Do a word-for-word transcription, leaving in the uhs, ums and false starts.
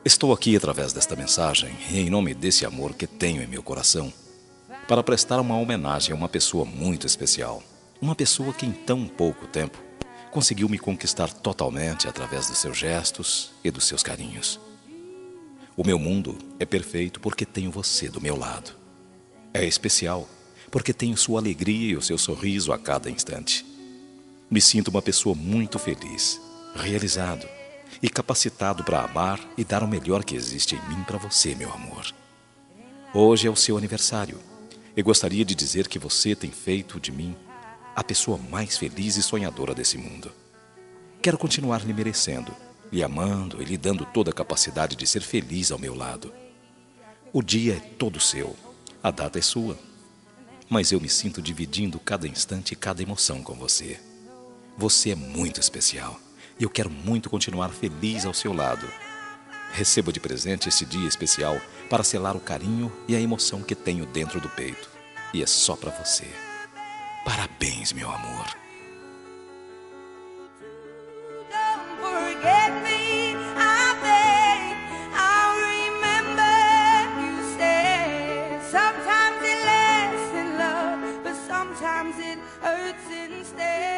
Estou aqui através desta mensagem e em nome desse amor que tenho em meu coração, para prestar uma homenagem a uma pessoa muito especial. Uma pessoa que em tão pouco tempo conseguiu me conquistar totalmente através dos seus gestos e dos seus carinhos. O meu mundo é perfeito porque tenho você do meu lado. É especial porque tenho sua alegria e o seu sorriso a cada instante. Me sinto uma pessoa muito feliz, realizado e capacitado para amar e dar o melhor que existe em mim para você, meu amor. Hoje é o seu aniversário e gostaria de dizer que você tem feito de mim a pessoa mais feliz e sonhadora desse mundo. Quero continuar lhe merecendo, lhe amando e lhe dando toda a capacidade de ser feliz ao meu lado. O dia é todo seu, a data é sua, mas eu me sinto dividindo cada instante e cada emoção com você. Você é muito especial e eu quero muito continuar feliz ao seu lado. Receba de presente esse dia especial para selar o carinho e a emoção que tenho dentro do peito. E é só para você. Parabéns, meu amor. Don't forget me, I beg. I'll remember you said. Sometimes it lasts in love, but sometimes it hurts instead.